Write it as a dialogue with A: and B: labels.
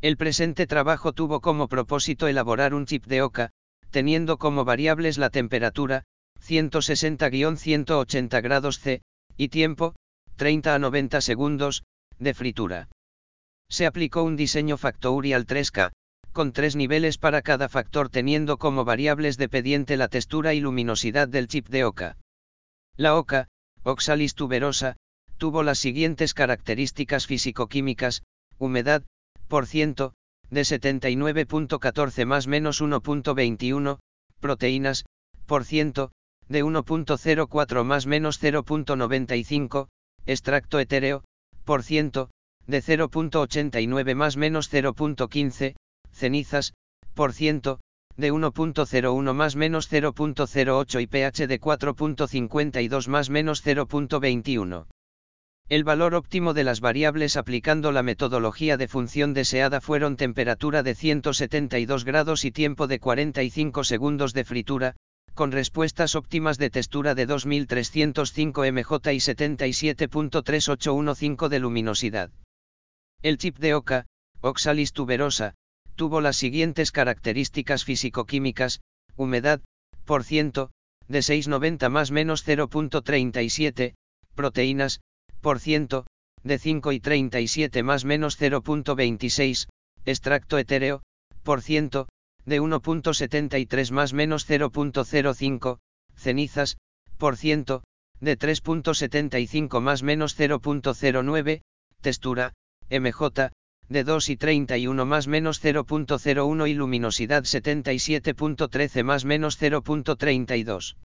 A: El presente trabajo tuvo como propósito elaborar un chip de oca, teniendo como variables la temperatura, 160-180 grados C, y tiempo, 30 a 90 segundos, de fritura. Se aplicó un diseño factorial 3K, con 3 niveles para cada factor teniendo como variables dependiente la textura y luminosidad del chip de oca. La oca, Oxalis tuberosa, tuvo las siguientes características físico-químicas: humedad, por ciento, de 79.14 más menos 1.21, proteínas, por ciento, de 1.04 más menos 0.95, extracto etéreo, por ciento, de 0.89 más menos 0.15, cenizas, por ciento, de 1.01 más menos 0.08 y pH de 4.52 más menos 0.21. El valor óptimo de las variables aplicando la metodología de función deseada fueron temperatura de 172 grados y tiempo de 45 segundos de fritura, con respuestas óptimas de textura de 2305 mJ y 77.3815 de luminosidad. El chip de oca, Oxalis tuberosa, tuvo las siguientes características físico-químicas: humedad, por ciento, de 690 más menos 0.37, proteínas, por ciento, de 5 y 37 más menos 0.26, extracto etéreo, por ciento, de 1.73 más menos 0.05, cenizas, por ciento, de 3.75 más menos 0.09, textura, MJ, de 2 y 31 más menos 0.01 y luminosidad 77.13 más menos 0.32.